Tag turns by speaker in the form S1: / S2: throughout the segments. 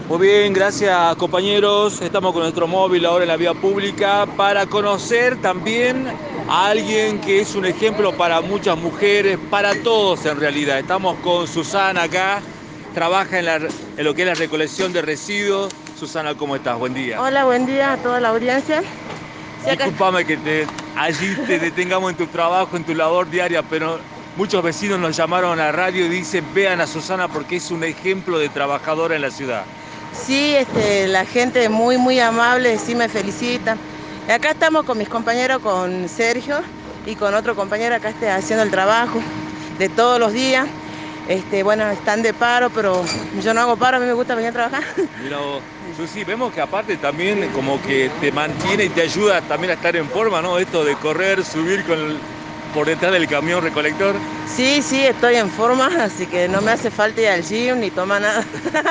S1: Muy bien, gracias compañeros. Estamos con nuestro móvil ahora en la vía pública para conocer también a alguien que es un ejemplo para muchas mujeres, para todos en realidad. Estamos con Susana acá, trabaja en lo que es la recolección de residuos. Susana, ¿cómo estás? Buen día.
S2: Hola, buen día a toda la audiencia. Sí, acá.
S1: Discúlpame que allí te detengamos en tu trabajo, en tu labor diaria, pero muchos vecinos nos llamaron a la radio y dicen, vean a Susana porque es un ejemplo de trabajadora en la ciudad.
S2: Sí, la gente muy amable, sí me felicita. Acá estamos con mis compañeros, con Sergio y con otro compañero acá haciendo el trabajo de todos los días. Bueno, están de paro, pero yo no hago paro, a mí me gusta venir a trabajar.
S1: Mira vos, Susi, vemos que aparte también como que te mantiene y te ayuda también a estar en forma, ¿no? Esto de correr, subir por detrás del camión recolector.
S2: Sí, sí, estoy en forma, así que no me hace falta ir al gym ni tomar nada.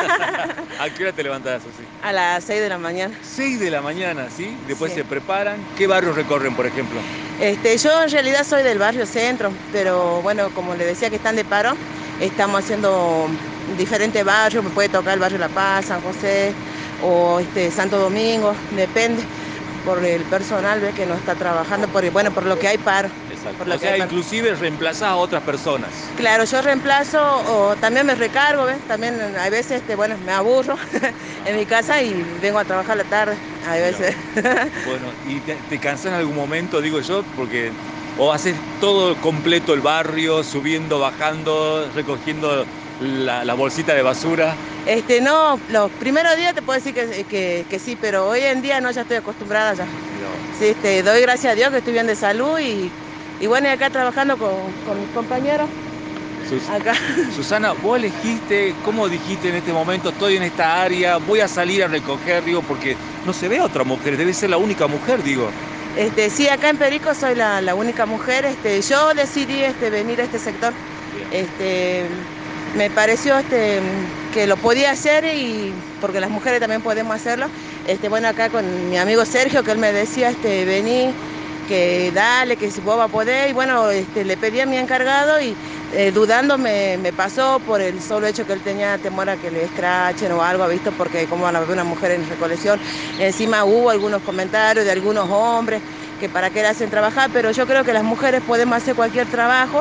S1: ¿A qué hora te levantás, Susi?
S2: A las 6 de la mañana.
S1: 6 de la mañana, ¿sí? Después
S2: Sí.
S1: se preparan. ¿Qué barrios recorren, por ejemplo?
S2: Yo en realidad soy del barrio centro, pero bueno, como le decía que están de paro, estamos haciendo diferentes barrios, me puede tocar el barrio La Paz, San José o Santo Domingo, depende por el personal que no está trabajando, por lo que hay paro. Por
S1: Exacto.
S2: lo
S1: O
S2: que hay
S1: sea,
S2: paro.
S1: inclusive reemplazás a otras personas.
S2: Claro, yo reemplazo o también me recargo, ¿ves? También hay veces, bueno, me aburro en mi casa y vengo a trabajar a la tarde, hay
S1: Mira
S2: veces.
S1: vos. Bueno, ¿y te cansás en algún momento, digo yo? Porque o haces todo completo el barrio, subiendo, bajando, recogiendo la bolsita de basura.
S2: No, los primeros días te puedo decir que sí, pero hoy en día no, ya estoy acostumbrada ya.
S1: Mira vos.
S2: Sí, doy gracias a Dios que estoy bien de salud y bueno, y acá trabajando con mis compañeros,
S1: Sus-
S2: acá.
S1: Susana, vos elegiste, ¿cómo dijiste en este momento? Estoy en esta área, voy a salir a recoger, digo, porque no se ve a otra mujer, debe ser la única mujer, digo.
S2: Sí, acá en Perico soy la única mujer. Yo decidí venir a este sector.
S1: Bien.
S2: Este, Me pareció que lo podía hacer y porque las mujeres también podemos hacerlo. Bueno, acá con mi amigo Sergio, que él me decía, vení, que dale, que si vos vas a poder. Y bueno, le pedí a mi encargado y dudando me pasó por el solo hecho que él tenía temor a que le escrachen o algo, visto, porque como van a ver una mujer en recolección. Encima hubo algunos comentarios de algunos hombres que para qué la hacen trabajar, pero yo creo que las mujeres podemos hacer cualquier trabajo.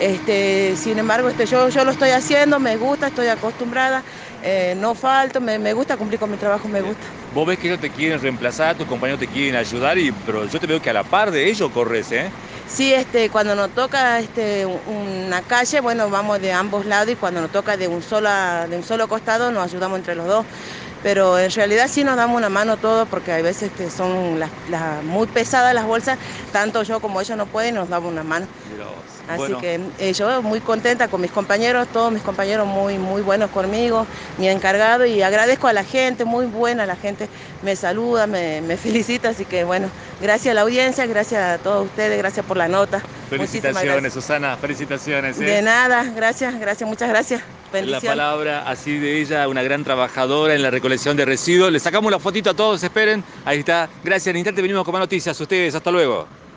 S2: Sin embargo, yo lo estoy haciendo, me gusta, estoy acostumbrada, no falto, me gusta cumplir con mi trabajo, me
S1: Bien.
S2: gusta.
S1: Vos ves que ellos te quieren reemplazar, tus compañeros te quieren ayudar, pero yo te veo que a la par de ellos corres, ¿eh?
S2: Sí, cuando nos toca una calle, bueno, vamos de ambos lados y cuando nos toca de un solo costado nos ayudamos entre los dos. Pero en realidad sí nos damos una mano todos porque hay veces que son muy pesadas las bolsas, tanto yo como ellos no pueden, nos damos una mano.
S1: Mira vos.
S2: Así
S1: Bueno,
S2: que yo muy contenta con mis compañeros, todos mis compañeros muy buenos conmigo, mi encargado y agradezco a la gente, muy buena la gente, me saluda, me felicita, así que bueno, gracias a la audiencia, gracias a todos ustedes, gracias por la nota, muchísimas
S1: felicitaciones,
S2: gracias.
S1: Susana, felicitaciones, ¿eh?
S2: De nada, gracias, muchas gracias,
S1: La
S2: bendición.
S1: palabra así de ella, una gran trabajadora en la recolección de residuos. Le sacamos la fotito a todos, esperen. Ahí está. Gracias, en instante venimos con más noticias. Ustedes, hasta luego.